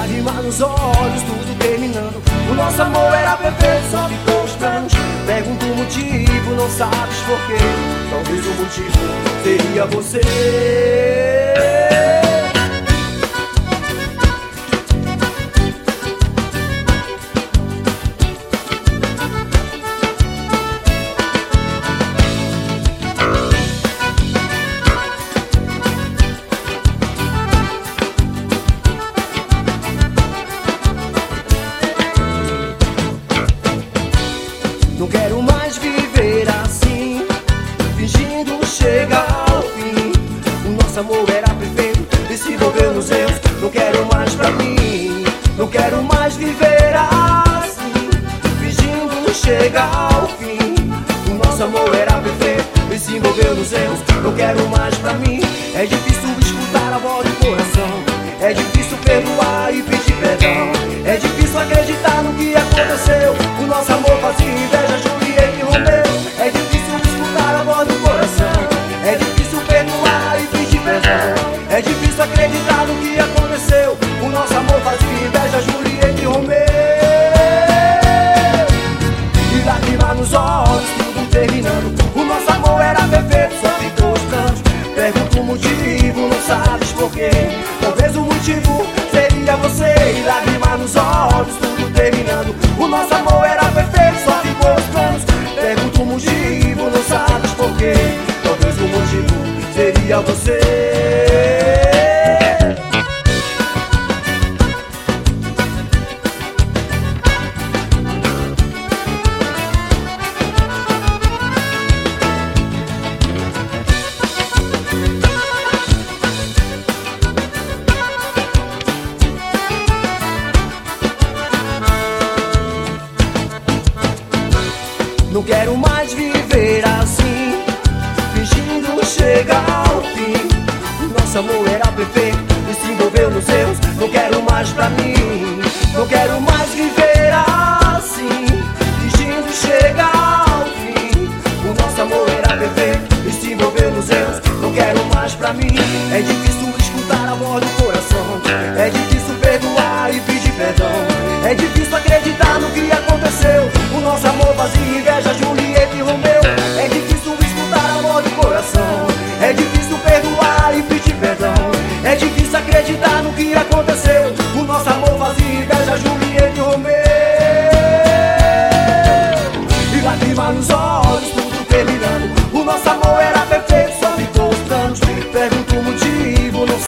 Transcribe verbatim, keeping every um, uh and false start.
lágrima nos olhos, tudo terminando. O nosso amor era perfeito, só ficou estranho. Pergunto o motivo, não sabes porquê. Talvez o motivo seria você. Não quero mais viver assim, fingindo chegar ao fim. O nosso amor era perfeito e se envolveu nos erros. Não quero mais pra mim, não quero mais viver assim, fingindo chegar ao fim. O nosso amor era perfeito e se envolveu nos erros. Não quero mais pra mim. É difícil escutar a voz do coração, é difícil perdoar e pedir perdão. É difícil acreditar no que aconteceu. O nosso amor fazia inveja, Julieta e Romeu. É difícil escutar a voz do coração, é difícil perdoar e pedir perdão. É difícil acreditar no que aconteceu. O nosso amor fazia inveja, Julieta e Romeu. E lágrima nos olhos, tudo terminando. O nosso amor era perfeito, só ficou estranho. Pergunto o motivo, não sabes porquê. Talvez o motivo seria você. E lágrima nos olhos, tudo terminando. O nosso amor era perfeito, só ficou estranho. Pergunto o motivo, não sabes porquê. Talvez o motivo seria você. Não quero mais viver assim, fingindo chegar ao fim. O nosso amor era perfeito e se envolveu nos erros. Não quero mais pra mim, não quero mais viver assim, fingindo chegar ao fim. O nosso amor era perfeito e se envolveu nos erros. Não quero mais pra mim. É difícil escutar a voz do coração, é difícil perdoar e pedir perdão. É difícil acreditar no que aconteceu. O nosso amor vazio